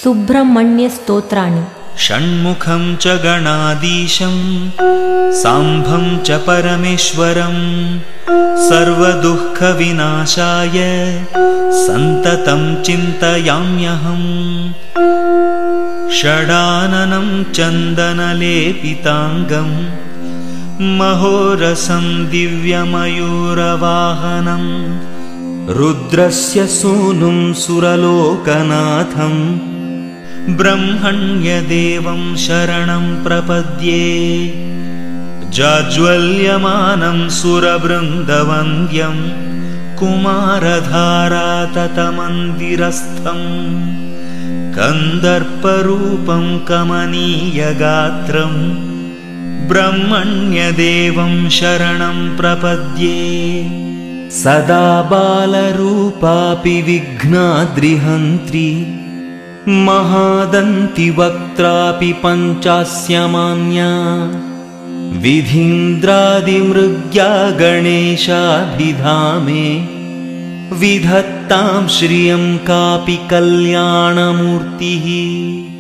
सुब्रह्मण्यस्तोत्राणि। षण्मुखं च गणाधीशं साम्भं च परमेश्वरं सर्वदुःखविनाशाय सन्ततं चिन्तयाम्यहम्। षडाननं चन्दनलेपिताङ्गं महोरसं दिव्यमयूरवाहनं रुद्रस्य सूनुं सुरलोकनाथं ब्रह्मण्यदेवं शरणं प्रपद्ये। जाज्वल्यमानं सुरवृन्दवन्द्यं कुमारधाराततमन्दिरस्थं कन्दर्परूपं कमनीयगात्रं ब्रह्मण्यदेवं शरणं प्रपद्ये। सदा बालरूपापि विघ्नाद्रिहन्त्री महादन्तिवक्त्रापि पञ्चास्यमान्या विधीन्द्रादिमृग्या गणेशाभिधामे विधत्तां श्रियं कापि कल्याणमूर्तिः।